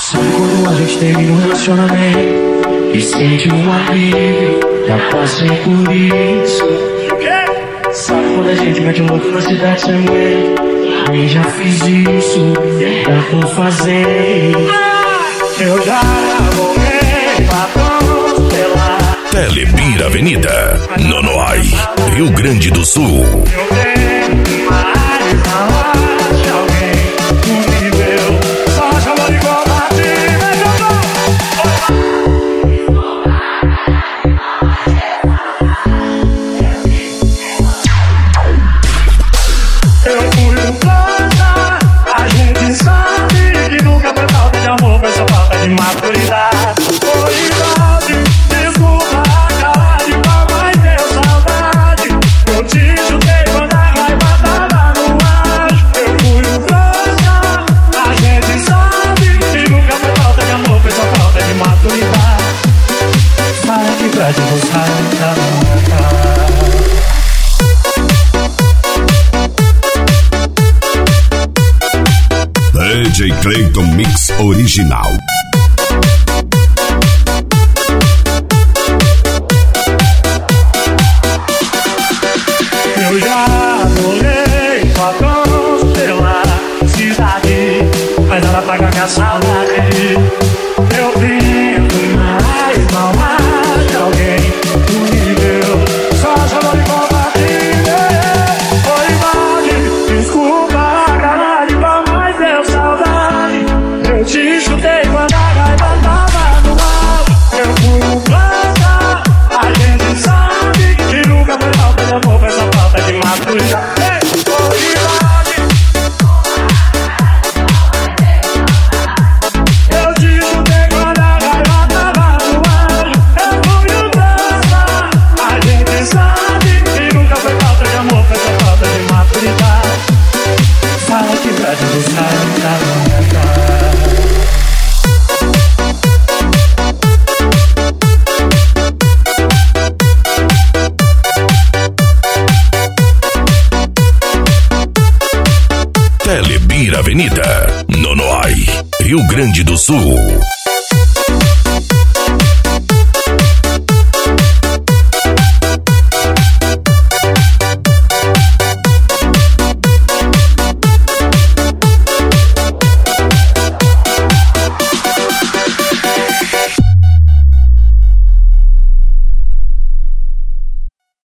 Sabe quando a gente termina um relacionamento e sente um alívio, já passei por isso. Sabe quando a gente mete um louco na cidade sem mulher? Eu já fiz isso, ainda tô fazendo. Eu já morri pra cancelar. Telebir Avenida, Nonoai, Rio Grande do Sul. Eu tenho mais falar de alguém comigo. Só chamou de covarde, mas eu não. Eu fui um planta, a gente sabe que nunca foi falta de amor, foi só falta de maturidade. Foi desculpa a cara de pau, mas deu saudade. Eu te chutei quando a raiva tava no ar. Eu fui um planta, a gente sabe que nunca foi falta de amor, foi só falta de maturidade. Fala que pra te gostar nunca vai. DJ Clayton Mix Original. Eu já adorei sua dança pela cidade, mas ela paga minha saudade. Eu tento mais não mais de alguém do nível, só chamou de covarde. Foi mal, desculpa a cara de pau, mas deu saudade. Eu te chutei quando a raiva tava no ar. Eu fui um planta, a gente sabe que nunca foi falta de amor, foi só falta de maturidade. Eu te chutei quando a raiva tava no ar. Eu fui um planta, a gente sabe que nunca foi falta de amor, foi só falta de maturidade. Fala que pra te gostar nunca vai acabar. Telebir Avenida, Nonoai, Rio Grande do Sul.